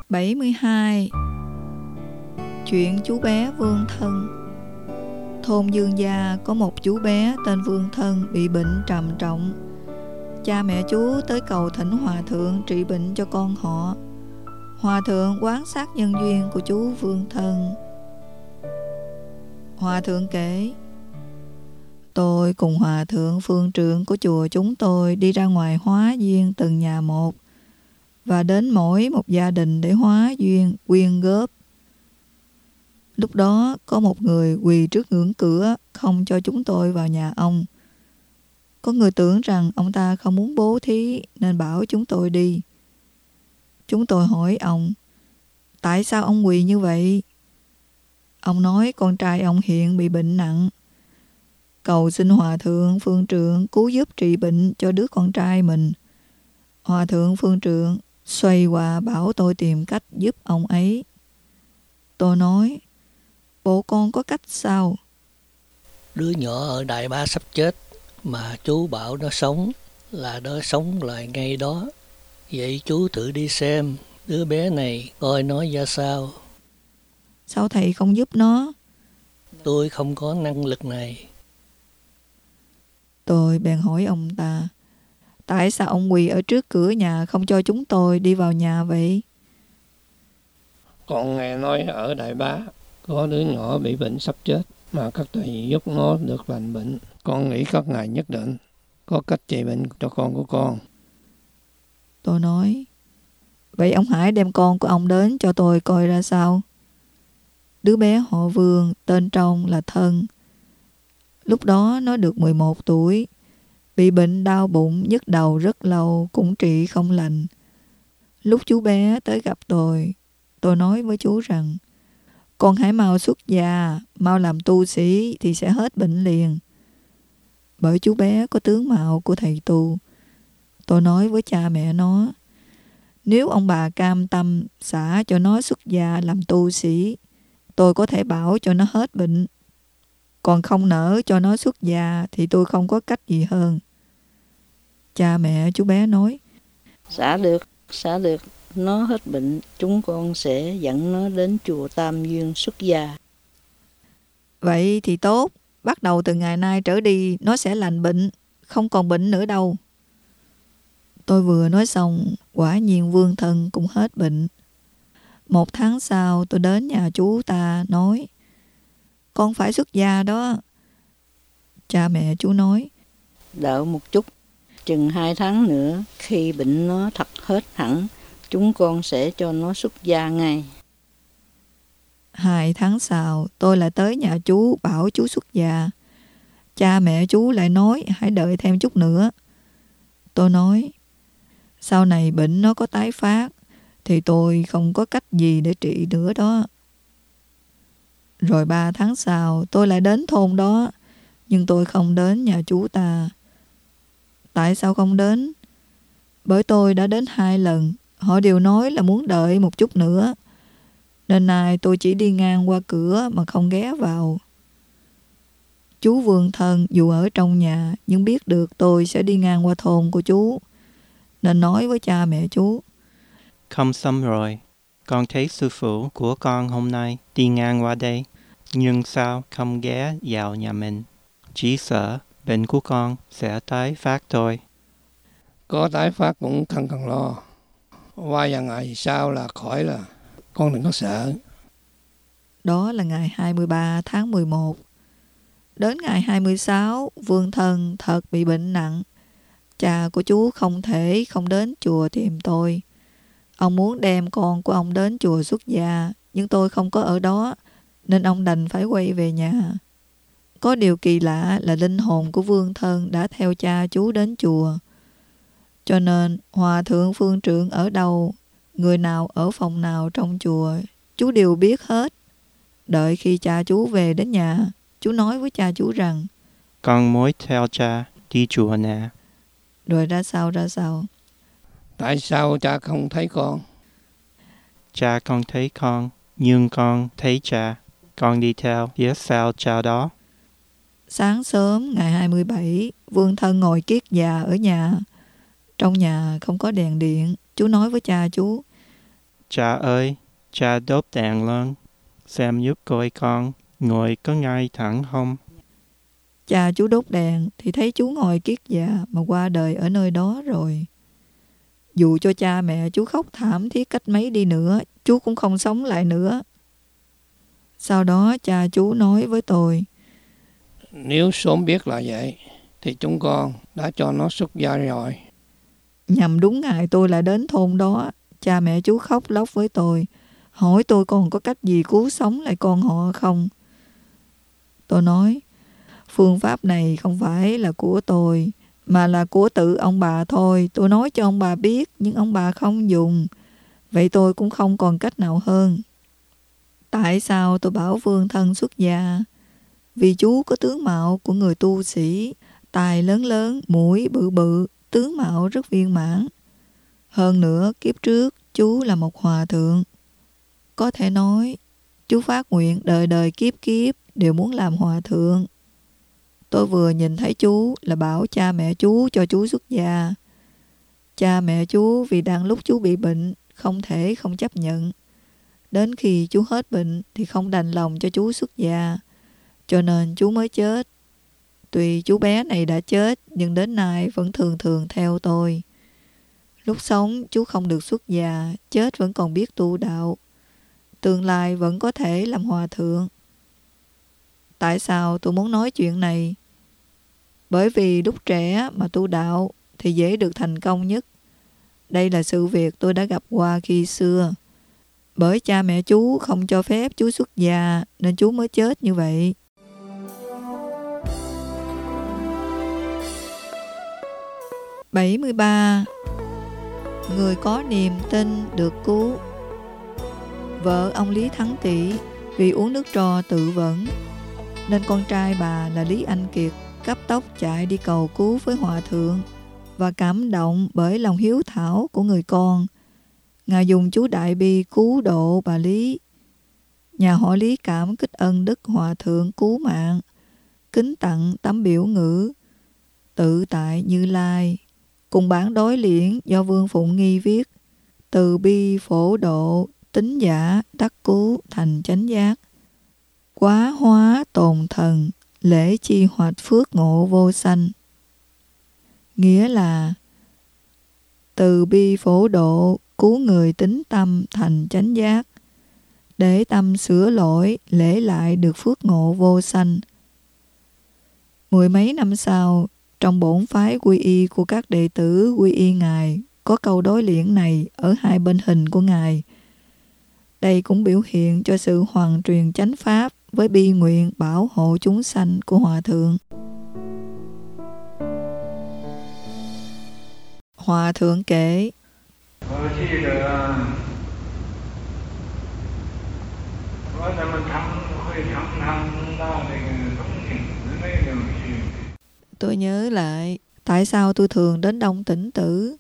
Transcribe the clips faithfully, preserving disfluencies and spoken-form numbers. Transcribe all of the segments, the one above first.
bảy mươi hai. Chuyện chú bé Vương Thân. Thôn Dương Gia có một chú bé tên Vương Thân bị bệnh trầm trọng. Cha mẹ chú tới cầu thỉnh hòa thượng trị bệnh cho con họ. Hòa thượng quán sát nhân duyên của chú Vương Thân. Hòa thượng kể: Tôi cùng hòa thượng phương trượng của chùa chúng tôi đi ra ngoài hóa duyên từng nhà một, và đến mỗi một gia đình để hóa duyên quyên góp. Lúc đó có một người quỳ trước ngưỡng cửa không cho chúng tôi vào nhà ông. Có người tưởng rằng ông ta không muốn bố thí nên bảo chúng tôi đi. Chúng tôi hỏi ông: Tại sao ông quỳ như vậy? Ông nói con trai ông hiện bị bệnh nặng, cầu xin hòa thượng phương trượng cứu giúp trị bệnh cho đứa con trai mình. Hòa thượng phương trượng xoay qua bảo tôi tìm cách giúp ông ấy. Tôi nói: Bộ con có cách sao? Đứa nhỏ ở Đại Bá sắp chết mà chú bảo nó sống là nó sống lại ngay đó. Vậy chú thử đi xem đứa bé này coi nó ra sao. Sao thầy không giúp nó? Tôi không có năng lực này. Tôi bèn hỏi ông ta: Tại sao ông quỳ ở trước cửa nhà không cho chúng tôi đi vào nhà vậy? Con nghe nói ở Đại Bá có đứa nhỏ bị bệnh sắp chết mà các thầy giúp nó được lành bệnh. Con nghĩ các ngài nhất định có cách trị bệnh cho con của con. Tôi nói: Vậy ông hãy đem con của ông đến cho tôi coi ra sao. Đứa bé họ Vương, tên trong là Thân. Lúc đó nó được mười một tuổi, bị bệnh đau bụng nhức đầu rất lâu cũng trị không lành. Lúc chú bé tới gặp tôi, tôi nói với chú rằng: Con hãy mau xuất gia, mau làm tu sĩ thì sẽ hết bệnh liền. Bởi chú bé có tướng mạo của thầy tu. Tôi nói với cha mẹ nó: Nếu ông bà cam tâm xả cho nó xuất gia làm tu sĩ, tôi có thể bảo cho nó hết bệnh. Còn không nỡ cho nó xuất gia thì tôi không có cách gì hơn. Cha mẹ chú bé nói: Xả được, xả được, nó hết bệnh, chúng con sẽ dẫn nó đến chùa Tam Duyên xuất gia. Vậy thì tốt, bắt đầu từ ngày nay trở đi nó sẽ lành bệnh, không còn bệnh nữa đâu. Tôi vừa nói xong, quả nhiên Vương Thân cũng hết bệnh. Một tháng sau tôi đến nhà chú ta nói: Con phải xuất gia đó. Cha mẹ chú nói: Đợi một chút, chừng hai tháng nữa, khi bệnh nó thật hết hẳn, chúng con sẽ cho nó xuất gia ngay. Hai tháng sau, tôi lại tới nhà chú bảo chú xuất gia. Cha mẹ chú lại nói hãy đợi thêm chút nữa. Tôi nói: Sau này bệnh nó có tái phát thì tôi không có cách gì để trị nữa đó. Rồi ba tháng sau tôi lại đến thôn đó, nhưng tôi không đến nhà chú ta. Tại sao không đến? Bởi tôi đã đến hai lần, họ đều nói là muốn đợi một chút nữa. Nên nay tôi chỉ đi ngang qua cửa mà không ghé vào. Chú Vương Thân dù ở trong nhà nhưng biết được tôi sẽ đi ngang qua thôn của chú, nên nói với cha mẹ chú: Không xong rồi, con thấy sư phụ của con hôm nay đi ngang qua đây, nhưng sao không ghé vào nhà mình? Chỉ sợ bệnh của con sẽ tái phát thôi. Có tái phát cũng không cần lo. Qua vài ngày sau là khỏi là con đừng có sợ. Đó là ngày hai mươi ba tháng mười một. Đến ngày hai mươi sáu, Vương Thân thật bị bệnh nặng. Cha của chú không thể không đến chùa tìm tôi. Ông muốn đem con của ông đến chùa xuất gia, nhưng tôi không có ở đó, nên ông đành phải quay về nhà. Có điều kỳ lạ là linh hồn của Vương Thân đã theo cha chú đến chùa. Cho nên hòa thượng phương trượng ở đâu, người nào ở phòng nào trong chùa, chú đều biết hết. Đợi khi cha chú về đến nhà, chú nói với cha chú rằng: Con mới theo cha đi chùa nè. Rồi ra sao ra sao? Tại sao cha không thấy con? Cha con thấy con, nhưng con thấy cha. Con đi theo phía sau cha đó. Sáng sớm ngày hai mươi bảy, Vương Thân ngồi kiết già ở nhà. Trong nhà không có đèn điện. Chú nói với cha chú: Cha ơi, cha đốt đèn lên, xem giúp coi con ngồi có ngay thẳng không. Cha chú đốt đèn thì thấy chú ngồi kiết già mà qua đời ở nơi đó rồi. Dù cho cha mẹ chú khóc thảm thiết cách mấy đi nữa, chú cũng không sống lại nữa. Sau đó cha chú nói với tôi, nếu sớm biết là vậy, thì chúng con đã cho nó xuất gia rồi. Nhằm đúng ngày tôi lại đến thôn đó, cha mẹ chú khóc lóc với tôi, hỏi tôi còn có cách gì cứu sống lại con họ không. Tôi nói, phương pháp này không phải là của tôi, mà là của tự ông bà thôi. Tôi nói cho ông bà biết, nhưng ông bà không dùng. Vậy tôi cũng không còn cách nào hơn. Tại sao tôi bảo Phương thân xuất gia? Vì chú có tướng mạo của người tu sĩ, tài lớn lớn, mũi bự bự, tướng mạo rất viên mãn. Hơn nữa, kiếp trước, chú là một hòa thượng. Có thể nói, chú phát nguyện đời đời kiếp kiếp đều muốn làm hòa thượng. Tôi vừa nhìn thấy chú là bảo cha mẹ chú cho chú xuất gia. Cha mẹ chú vì đang lúc chú bị bệnh, không thể không chấp nhận. Đến khi chú hết bệnh thì không đành lòng cho chú xuất gia, cho nên chú mới chết. Tuy chú bé này đã chết, nhưng đến nay vẫn thường thường theo tôi. Lúc sống chú không được xuất gia, chết vẫn còn biết tu đạo. Tương lai vẫn có thể làm hòa thượng. Tại sao tôi muốn nói chuyện này? Bởi vì lúc trẻ mà tu đạo thì dễ được thành công nhất. Đây là sự việc tôi đã gặp qua khi xưa. Bởi cha mẹ chú không cho phép chú xuất gia nên chú mới chết như vậy. bảy mươi ba. Người có niềm tin được cứu. Vợ ông Lý Thắng Tỵ vì uống nước tro tự vẫn, nên con trai bà là Lý Anh Kiệt cấp tốc chạy đi cầu cứu với hòa thượng, và cảm động bởi lòng hiếu thảo của người con, Ngài dùng chú Đại Bi cứu độ bà Lý. Nhà họ Lý cảm kích ân đức hòa thượng cứu mạng, kính tặng tấm biểu ngữ Tự tại Như Lai cùng bản đối liễn do Vương Phụng Nghi viết: từ bi phổ độ, tín giả đắc cứu thành chánh giác, quá hóa tồn thần, lễ chi hoạch phước ngộ vô sanh. Nghĩa là từ bi phổ độ, cứu người tín tâm thành chánh giác, để tâm sửa lỗi, lễ lại được phước ngộ vô sanh. Mười mấy năm sau, trong bổn phái quy y của các đệ tử quy y Ngài, có câu đối liễn này ở hai bên hình của Ngài. Đây cũng biểu hiện cho sự hoàn truyền chánh pháp với bi nguyện bảo hộ chúng sanh của Hòa Thượng. Hòa Thượng kể: Tôi nhớ lại tại sao tôi thường đến Đông Tĩnh Tử.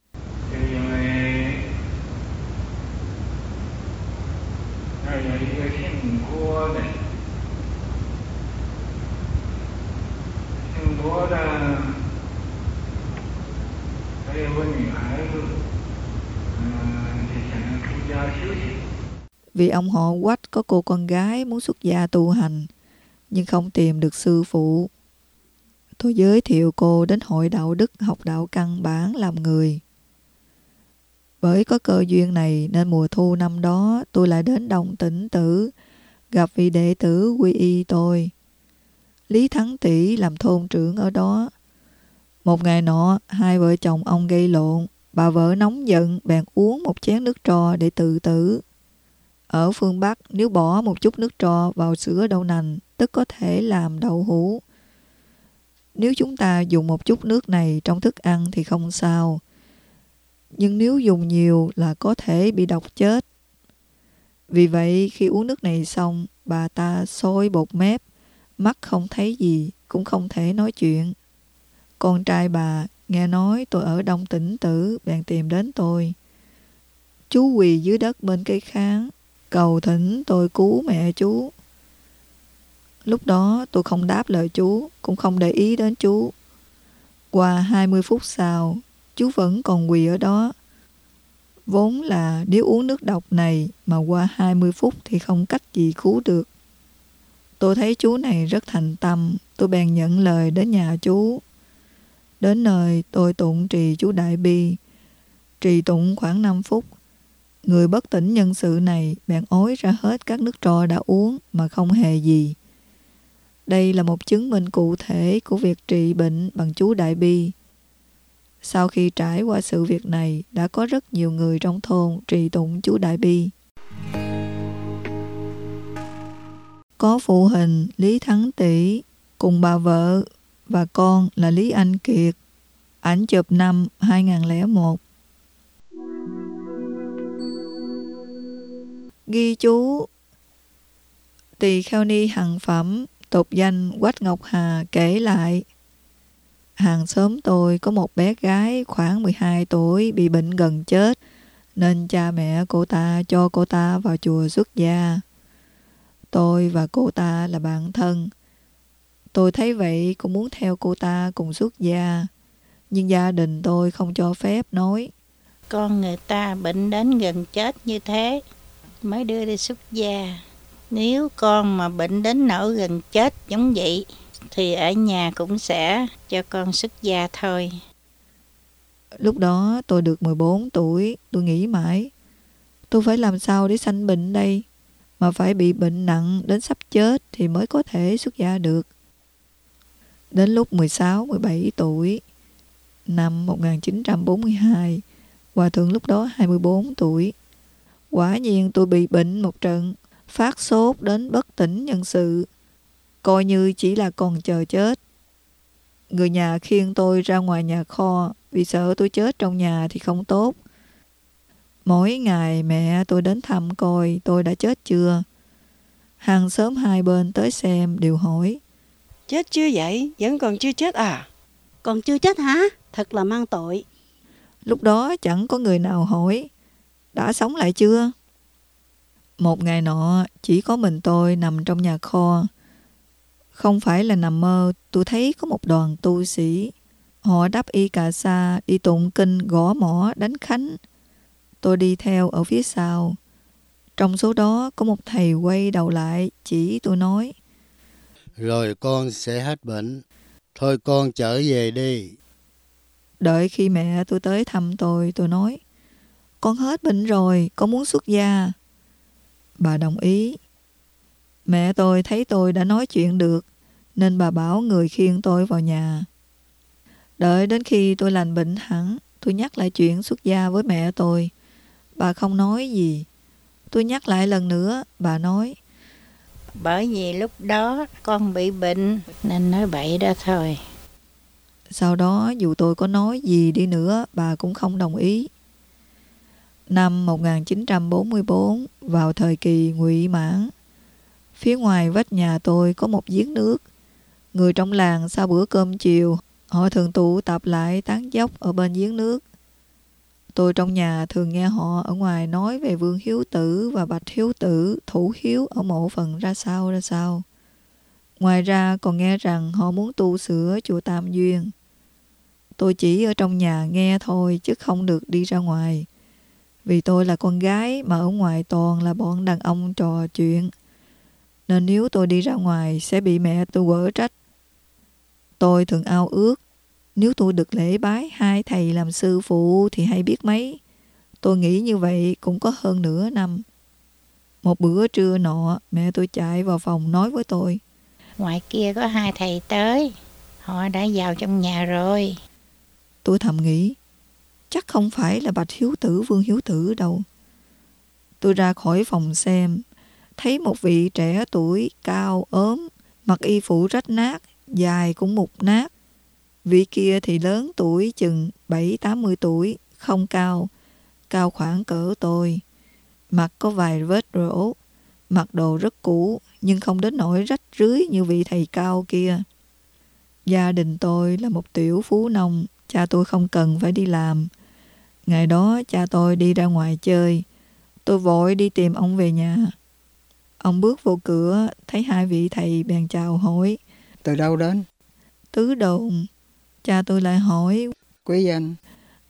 Vì ông họ Quách có cô con gái muốn xuất gia tu hành, nhưng không tìm được sư phụ. Tôi giới thiệu cô đến hội đạo đức học đạo căn bản làm người. Bởi có cơ duyên này nên mùa thu năm đó tôi lại đến Đông Tĩnh Tử, gặp vị đệ tử quy y tôi. Lý Thắng Tỵ làm thôn trưởng ở đó. Một ngày nọ, hai vợ chồng ông gây lộn, bà vợ nóng giận bèn uống một chén nước tro để tự tử. Ở phương Bắc, nếu bỏ một chút nước tro vào sữa đậu nành, tức có thể làm đậu hũ. Nếu chúng ta dùng một chút nước này trong thức ăn thì không sao. Nhưng nếu dùng nhiều là có thể bị độc chết. Vì vậy, khi uống nước này xong, bà ta sôi bột mép, mắt không thấy gì, cũng không thể nói chuyện. Con trai bà nghe nói tôi ở Đông Tĩnh Tử, bèn tìm đến tôi. Chú quỳ dưới đất bên cây kháng, cầu thỉnh tôi cứu mẹ chú. Lúc đó tôi không đáp lời chú, cũng không để ý đến chú. Qua hai mươi phút sau, chú vẫn còn quỳ ở đó. Vốn là nếu uống nước độc này mà qua hai mươi phút thì không cách gì cứu được. Tôi thấy chú này rất thành tâm, tôi bèn nhận lời đến nhà chú. Đến nơi tôi tụng trì chú Đại Bi. Trì tụng khoảng năm phút. Người bất tỉnh nhân sự này bèn ối ra hết các nước trò đã uống mà không hề gì. Đây là một chứng minh cụ thể của việc trị bệnh bằng chú Đại Bi. Sau khi trải qua sự việc này, đã có rất nhiều người trong thôn trì tụng chú Đại Bi. Có phụ huynh Lý Thắng Tỷ cùng bà vợ và con là Lý Anh Kiệt. Ảnh chụp năm hai không không một. Ghi chú Tỳ Kheo Ni Hằng Phẩm, tục danh Quách Ngọc Hà kể lại, hàng xóm tôi có một bé gái khoảng mười hai tuổi bị bệnh gần chết, nên cha mẹ cô ta cho cô ta vào chùa xuất gia. Tôi và cô ta là bạn thân. Tôi thấy vậy cũng muốn theo cô ta cùng xuất gia, nhưng gia đình tôi không cho phép, nói con người ta bệnh đến gần chết như thế mới đưa đi xuất gia. Nếu con mà bệnh đến nỗi gần chết giống vậy thì ở nhà cũng sẽ cho con xuất gia thôi. Lúc đó tôi được mười bốn tuổi, tôi nghĩ mãi, tôi phải làm sao để sanh bệnh đây, mà phải bị bệnh nặng đến sắp chết thì mới có thể xuất gia được. Đến lúc mười sáu, mười bảy tuổi, năm một nghìn chín trăm bốn mươi hai, Hòa thượng lúc đó hai mươi bốn tuổi. Quả nhiên tôi bị bệnh một trận, phát sốt đến bất tỉnh nhân sự, coi như chỉ là còn chờ chết. Người nhà khiêng tôi ra ngoài nhà kho vì sợ tôi chết trong nhà thì không tốt. Mỗi ngày mẹ tôi đến thăm coi tôi đã chết chưa. Hàng xóm hai bên tới xem đều hỏi, chết chưa vậy? Vẫn còn chưa chết à? Còn chưa chết hả? Thật là mang tội. Lúc đó chẳng có người nào hỏi, đã sống lại chưa? Một ngày nọ, chỉ có mình tôi nằm trong nhà kho. Không phải là nằm mơ, tôi thấy có một đoàn tu sĩ. Họ đắp y cà sa, đi tụng kinh, gõ mõ, đánh khánh. Tôi đi theo ở phía sau. Trong số đó có một thầy quay đầu lại, chỉ tôi nói, rồi con sẽ hết bệnh. Thôi con trở về đi. Đợi khi mẹ tôi tới thăm tôi, tôi nói, con hết bệnh rồi, con muốn xuất gia. Bà đồng ý. Mẹ tôi thấy tôi đã nói chuyện được, nên bà bảo người khiêng tôi vào nhà. Đợi đến khi tôi lành bệnh hẳn, tôi nhắc lại chuyện xuất gia với mẹ tôi. Bà không nói gì. Tôi nhắc lại lần nữa, bà nói, bởi vì lúc đó con bị bệnh nên nói bậy đó thôi. Sau đó dù tôi có nói gì đi nữa, bà cũng không đồng ý. Năm một nghìn chín trăm bốn mươi bốn, vào thời kỳ Ngụy Mãn, phía ngoài vách nhà tôi có một giếng nước. Người trong làng sau bữa cơm chiều, họ thường tụ tập lại tán dóc ở bên giếng nước. Tôi trong nhà thường nghe họ ở ngoài nói về Vương Hiếu Tử và Bạch Hiếu Tử, Thủ Hiếu ở mộ phần ra sao ra sao. Ngoài ra còn nghe rằng họ muốn tu sửa chùa Tam Duyên. Tôi chỉ ở trong nhà nghe thôi chứ không được đi ra ngoài. Vì tôi là con gái mà ở ngoài toàn là bọn đàn ông trò chuyện. Nên nếu tôi đi ra ngoài sẽ bị mẹ tôi quở trách. Tôi thường ao ước, nếu tôi được lễ bái hai thầy làm sư phụ thì hay biết mấy. Tôi nghĩ như vậy cũng có hơn nửa năm. Một bữa trưa nọ, mẹ tôi chạy vào phòng nói với tôi, ngoài kia có hai thầy tới, họ đã vào trong nhà rồi. Tôi thầm nghĩ, chắc không phải là Bạch Hiếu Tử, Vương Hiếu Tử đâu. Tôi ra khỏi phòng xem, thấy một vị trẻ tuổi, cao, ốm, mặc y phục rách nát, dài cũng mục nát. Vị kia thì lớn tuổi chừng bảy tám mươi tuổi, không cao, cao khoảng cỡ tôi. Mặt có vài vết rỗ, mặc đồ rất cũ, nhưng không đến nỗi rách rưới như vị thầy cao kia. Gia đình tôi là một tiểu phú nông, cha tôi không cần phải đi làm. Ngày đó cha tôi đi ra ngoài chơi, tôi vội đi tìm ông về nhà. Ông bước vô cửa, thấy hai vị thầy bèn chào hỏi, từ đâu đến? Tứ Đồn. Cha tôi lại hỏi, quý danh?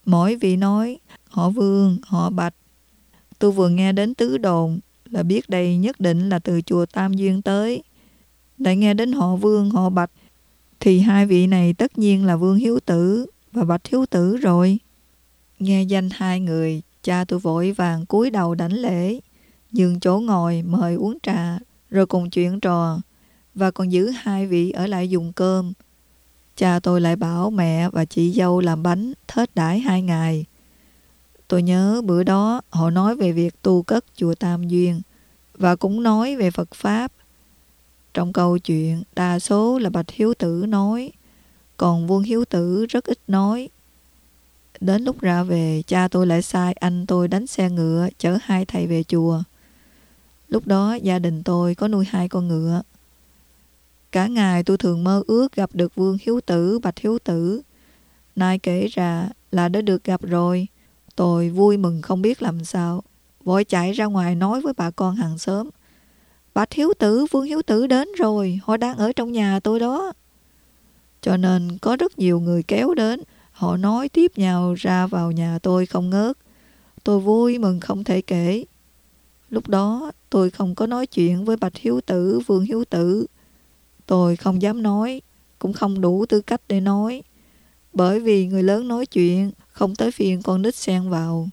Mỗi vị nói họ Vương, họ Bạch. Tôi vừa nghe đến tứ đồn là biết đây nhất định là từ chùa Tam Duyên tới. Lại nghe đến họ Vương, họ Bạch thì hai vị này tất nhiên là Vương Hiếu Tử và Bạch Hiếu Tử rồi. Nghe danh hai người, cha tôi vội vàng cúi đầu đảnh lễ, nhường chỗ ngồi mời uống trà, rồi cùng chuyện trò, và còn giữ hai vị ở lại dùng cơm. Cha tôi lại bảo mẹ và chị dâu làm bánh thết đãi hai ngày. Tôi nhớ bữa đó họ nói về việc tu cất chùa Tam Duyên và cũng nói về Phật Pháp. Trong câu chuyện đa số là Bạch Hiếu Tử nói, còn Vương Hiếu Tử rất ít nói. Đến lúc ra về, cha tôi lại sai anh tôi đánh xe ngựa chở hai thầy về chùa. Lúc đó gia đình tôi có nuôi hai con ngựa. Cả ngày tôi thường mơ ước gặp được Vương Hiếu Tử, Bạch Hiếu Tử. Nay kể ra là đã được gặp rồi. Tôi vui mừng không biết làm sao, vội chạy ra ngoài nói với bà con hàng xóm: Bạch Hiếu Tử, Vương Hiếu Tử đến rồi, họ đang ở trong nhà tôi đó. Cho nên có rất nhiều người kéo đến, họ nói tiếp nhau ra vào nhà tôi không ngớt. Tôi vui mừng không thể kể. Lúc đó tôi không có nói chuyện với Bạch Hiếu Tử, Vương Hiếu Tử. Tôi không dám nói, cũng không đủ tư cách để nói. Bởi vì người lớn nói chuyện, không tới phiên con nít xen vào.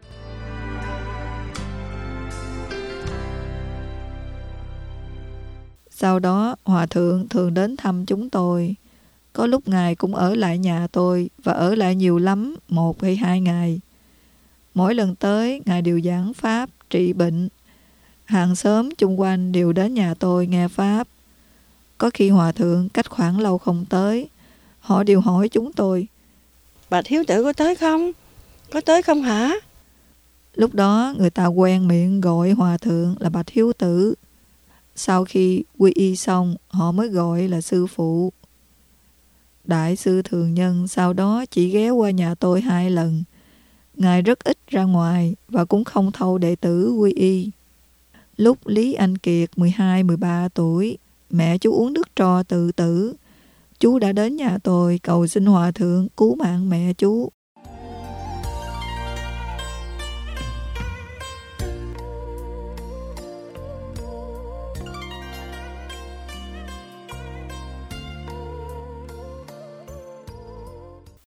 Sau đó, Hòa Thượng thường đến thăm chúng tôi. Có lúc Ngài cũng ở lại nhà tôi và ở lại nhiều lắm, một hay hai ngày. Mỗi lần tới, Ngài đều giảng Pháp, trị bệnh. Hàng xóm chung quanh đều đến nhà tôi nghe Pháp. Có khi Hòa Thượng cách khoảng lâu không tới, họ đều hỏi chúng tôi: Bạch Hiếu Tử có tới không? Có tới không hả? Lúc đó người ta quen miệng gọi Hòa Thượng là Bạch Hiếu Tử. Sau khi quy y xong, họ mới gọi là sư phụ. Đại sư Thường Nhân sau đó chỉ ghé qua nhà tôi hai lần. Ngài rất ít ra ngoài và cũng không thâu đệ tử quy y. Lúc Lý Anh Kiệt mười hai mười ba tuổi, mẹ chú uống nước tro tự tử. Chú đã đến nhà tôi cầu xin Hòa Thượng cứu mạng mẹ chú.